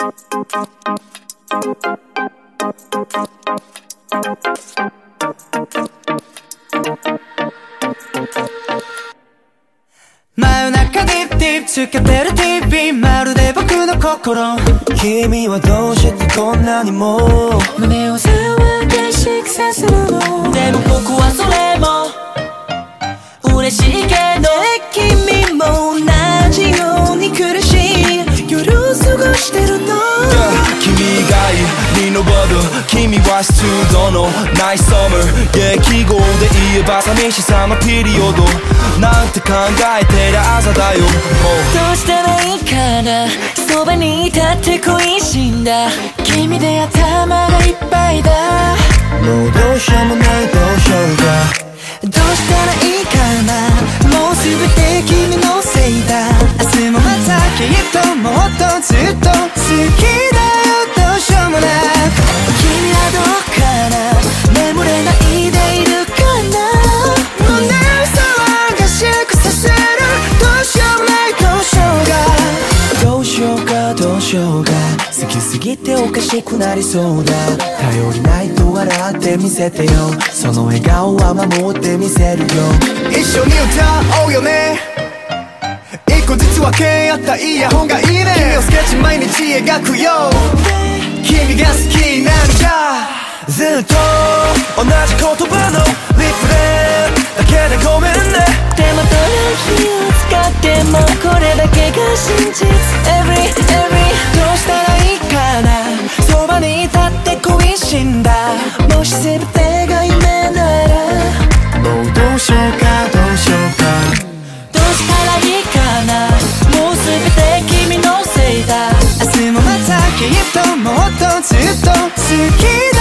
真夜中ディップディップつけてる TV まるで僕の心。 君はどうしてこんなにも胸を騒がしくさせるの。でも僕はそれも嬉しいけど、 君も同じように苦しい夜を過ごしてるの。 君以外に登る君は湿度のないサマー、記号で言えば寂しさのピリオドなんて考えてる朝だよ。もうどうしたらいいかな、そばにいたって恋しんだ。君で頭がいっぱいだ。 もうどうしようもないどうしようか。 どうしたらいいかな、もうすべて君のせいだ。明日もまたきっともっとずっと好きだよ、どうしようもなく。君はどうかな、眠れないでいるかな。胸を騒がしくさせる、どうしようもないどうしようが。 どうしようかどうしようか。好きすぎておかしくなりそうだ。頼りないと笑ってみせてよ、その笑顔は守ってみせるよ。 一緒に歌おうよね。一個ずつ分け合ったイヤホンがいいね。君をスケッチ毎日描くよ。君が好きになるじゃずっと同じ言葉のリフレだけでごめんね。 でもどの日を使ってもこれだけが真実。 Every どうしたらいいかな、そばにいたって恋しんだ。もし全てが夢ならもうどうしようかどうしようか。 どうしたらいいかな、もう全て君のせいだ。明日もまたきっともっとずっと好きだ